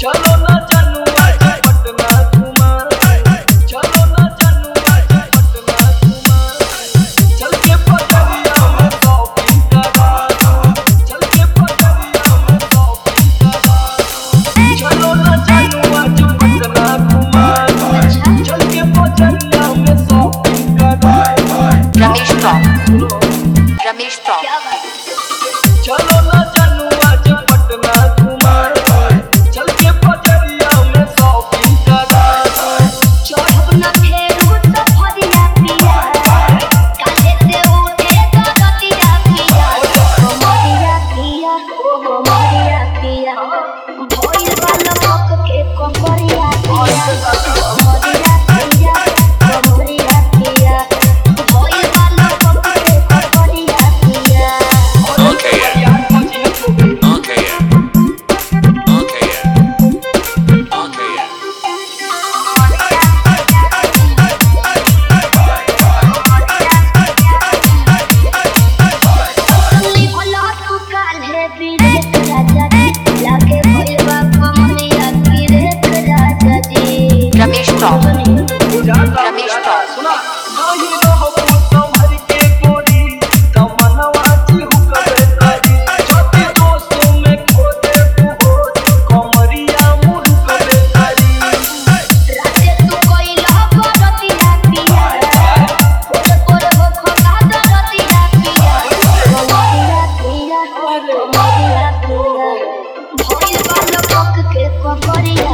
चलो ना जानू आज पटना घुमा, चलो ना जानू आज पटना घुमा, चल के पटरिया में शॉपिंग करा, चल के पटरिया में शॉपिंग करा, चलो ना जानू आज पटना घुमा, चल के पटरिया में शॉपिंग करा। रमेश टॉप चलो ना जानू आज पटना घुमा, चल के पटरिया में शॉपिंग करा। चढ़ब न फेरू तो फरिया पिया, काहे से उठे तो रतिया पिया, मरिया पिया, मरिया पिया, भइल वाला मक के कोकरिया पिया, मरिया पिया, मरिया पिया, भइल वाला मक के कोकरिया पिया। Okay, yeah. Okay, yeah. Okay, yeah. Okay, yeah. सुनी भला तू काल्हे बिरेक राजा जी, लागे भइल बा कमरिया बिरेक राजा जी। रमेश टॉप रमेश टॉप सुना नहीं रहबो संभर के गोरी, तमन्ना जी हुक्म करी, छोटे दोस्तों में खो दे तू हो, कमरिया मुड़ करे करी। राते तू कोइला बरतिया पिया, कोर हो खोका दरतिया पिया, मरिया पिया, मरिया पिया, भइल वाला मक के कोकरिया